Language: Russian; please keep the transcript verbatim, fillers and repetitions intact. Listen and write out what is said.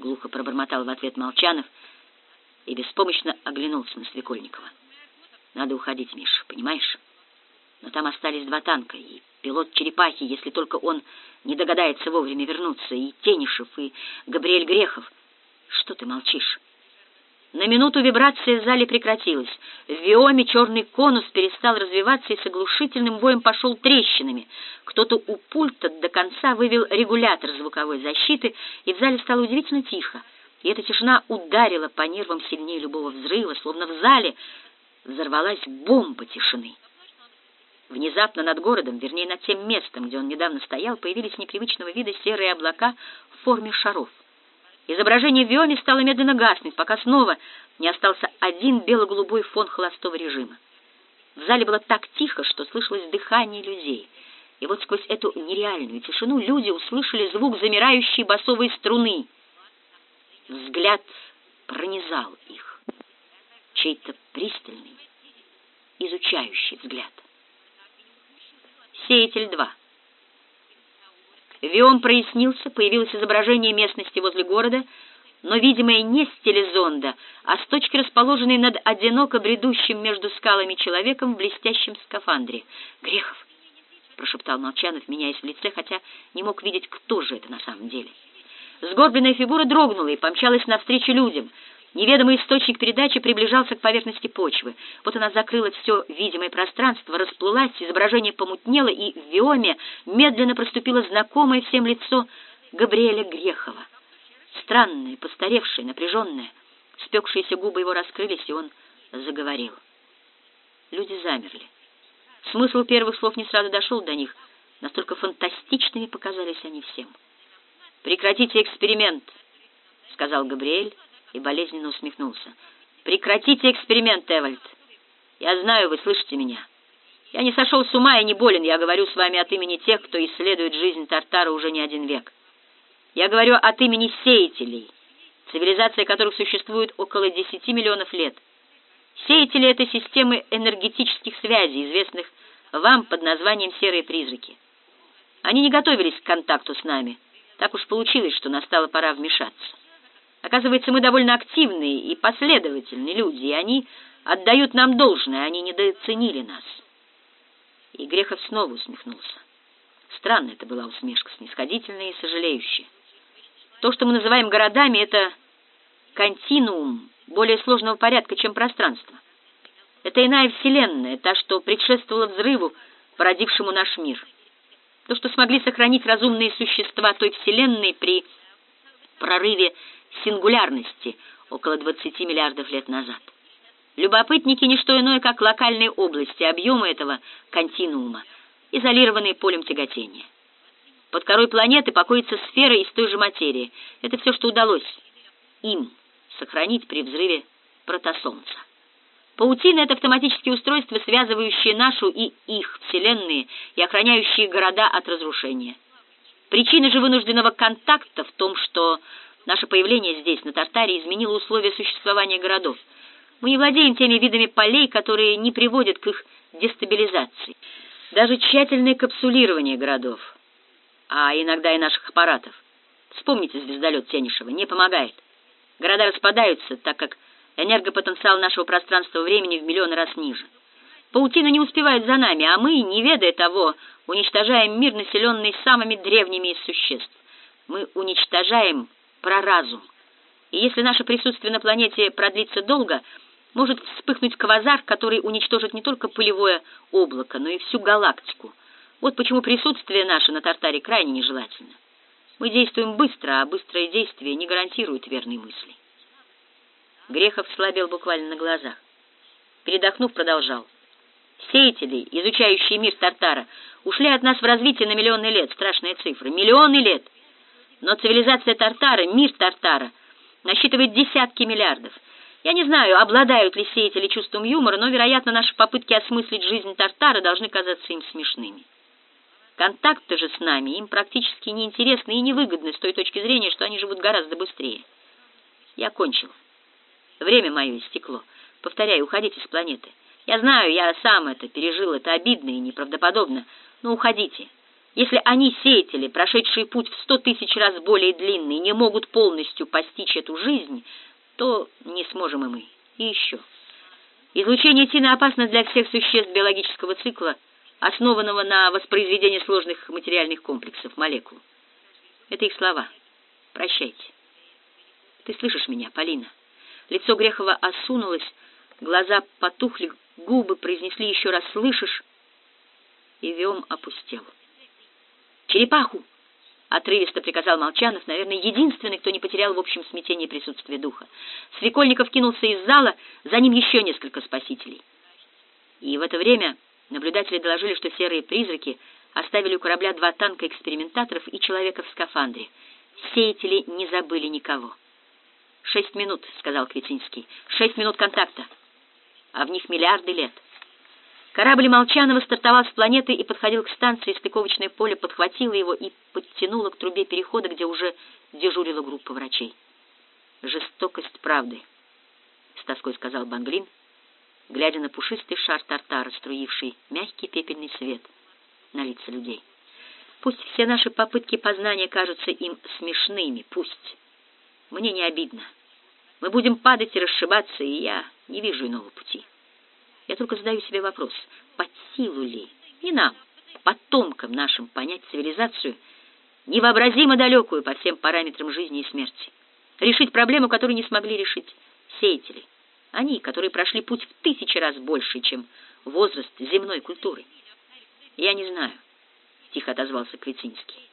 глухо пробормотал в ответ Молчанов и беспомощно оглянулся на Свекольникова. Надо уходить, Миша, понимаешь? Но там остались два танка, и пилот «Черепахи», если только он не догадается вовремя вернуться, и Тенишев, и Габриэль Грехов. Что ты молчишь? На минуту вибрация в зале прекратилась. В виоме черный конус перестал развиваться и с оглушительным воем пошел трещинами. Кто-то у пульта до конца вывел регулятор звуковой защиты, и в зале стало удивительно тихо. И эта тишина ударила по нервам сильнее любого взрыва, словно в зале взорвалась бомба тишины. Внезапно над городом, вернее, над тем местом, где он недавно стоял, появились непривычного вида серые облака в форме шаров. Изображение в виоме стало медленно гаснуть, пока снова не остался один бело-голубой фон холостого режима. В зале было так тихо, что слышалось дыхание людей. И вот сквозь эту нереальную тишину люди услышали звук замирающей басовой струны. Взгляд пронизал их. Чей-то пристальный, изучающий взгляд. Сеятель два. Виом прояснился, появилось изображение местности возле города, но видимое не с телезонда, а с точки, расположенной над одиноко бредущим между скалами человеком в блестящем скафандре. «Грехов!» — прошептал Молчанов, меняясь в лице, хотя не мог видеть, кто же это на самом деле. Сгорбленная фигура дрогнула и помчалась навстречу людям. Неведомый источник передачи приближался к поверхности почвы. Вот она закрыла все видимое пространство, расплылась, изображение помутнело, и в виоме медленно проступило знакомое всем лицо Габриэля Грехова. Странное, постаревшее, напряженное. Спекшиеся губы его раскрылись, и он заговорил. Люди замерли. Смысл первых слов не сразу дошел до них, настолько фантастичными показались они всем. «Прекратите эксперимент», — сказал Габриэль, и болезненно усмехнулся. «Прекратите эксперимент, Эвальд. Я знаю, вы слышите меня. Я не сошел с ума и не болен, я говорю с вами от имени тех, кто исследует жизнь Тартара уже не один век. Я говорю от имени сеятелей, цивилизация которых существует около десяти миллионов лет. Сеятели — это системы энергетических связей, известных вам под названием «серые призраки». Они не готовились к контакту с нами. Так уж получилось, что настала пора вмешаться. Оказывается, мы довольно активные и последовательные люди, и они отдают нам должное, они недооценили нас». И Грехов снова усмехнулся. Странная это была усмешка, снисходительная и сожалеющая. То, что мы называем городами, это континуум более сложного порядка, чем пространство. Это иная вселенная, та, что предшествовала взрыву, породившему наш мир. То, что смогли сохранить разумные существа той вселенной при прорыве сингулярности около двадцати миллиардов лет назад. Любопытники — не что иное, как локальные области, объемы этого континуума, изолированные полем тяготения. Под корой планеты покоится сфера из той же материи. Это все, что удалось им сохранить при взрыве протосолнца. Паутина — это автоматические устройства, связывающие нашу и их вселенные и охраняющие города от разрушения. Причина же вынужденного контакта в том, что наше появление здесь, на Тартаре, изменило условия существования городов. Мы не владеем теми видами полей, которые не приводят к их дестабилизации. Даже тщательное капсулирование городов, а иногда и наших аппаратов, вспомните звездолет Тенишева, не помогает. Города распадаются, так как энергопотенциал нашего пространства-времени в миллион раз ниже. Паутина не успевает за нами, а мы, не ведая того, уничтожаем мир, населенный самыми древними из существ. Мы уничтожаем проразум. И если наше присутствие на планете продлится долго, может вспыхнуть квазар, который уничтожит не только пылевое облако, но и всю галактику. Вот почему присутствие наше на Тартаре крайне нежелательно. Мы действуем быстро, а быстрое действие не гарантирует верной мысли. Грехов слабел буквально на глазах. Передохнув, продолжал. Сеятели, изучающие мир Тартара, ушли от нас в развитие на миллионы лет. Страшные цифры. Миллионы лет. Но цивилизация Тартара, мир Тартара, насчитывает десятки миллиардов. Я не знаю, обладают ли сеятели чувством юмора, но, вероятно, наши попытки осмыслить жизнь Тартара должны казаться им смешными. Контакты же с нами им практически неинтересны и невыгодны с той точки зрения, что они живут гораздо быстрее. Я кончил. Время мое истекло. Повторяю, уходите с планеты. Я знаю, я сам это пережил, это обидно и неправдоподобно, но уходите. Если они, сеятели, прошедшие путь в сто тысяч раз более длинный, не могут полностью постичь эту жизнь, то не сможем и мы. И еще. Излучение тины опасно для всех существ биологического цикла, основанного на воспроизведении сложных материальных комплексов, молекул. Это их слова. Прощайте. Ты слышишь меня, Полина? Лицо Грехова осунулось, глаза потухли, губы произнесли еще раз «слышишь?» и Виом опустел. «Черепаху!» — отрывисто приказал Молчанов, наверное, единственный, кто не потерял в общем смятении присутствия духа. Свекольников кинулся из зала, за ним еще несколько спасителей. И в это время наблюдатели доложили, что серые призраки оставили у корабля два танка экспериментаторов и человека в скафандре. Сеятели не забыли никого. «Шесть минут», — сказал Квицинский. «Шесть минут контакта. А в них миллиарды лет». Корабль Молчанова стартовал с планеты и подходил к станции, стыковочное поле подхватило его и подтянуло к трубе перехода, где уже дежурила группа врачей. «Жестокость правды», — с тоской сказал Банглин, глядя на пушистый шар тартара, струивший мягкий пепельный свет на лица людей. «Пусть все наши попытки познания кажутся им смешными, пусть. Мне не обидно. Мы будем падать и расшибаться, и я не вижу иного пути. Я только задаю себе вопрос, под силу ли, не нам, потомкам нашим, понять цивилизацию, невообразимо далекую по всем параметрам жизни и смерти, решить проблему, которую не смогли решить сеятели, они, которые прошли путь в тысячи раз больше, чем возраст земной культуры. Я не знаю, — тихо отозвался Квицинский.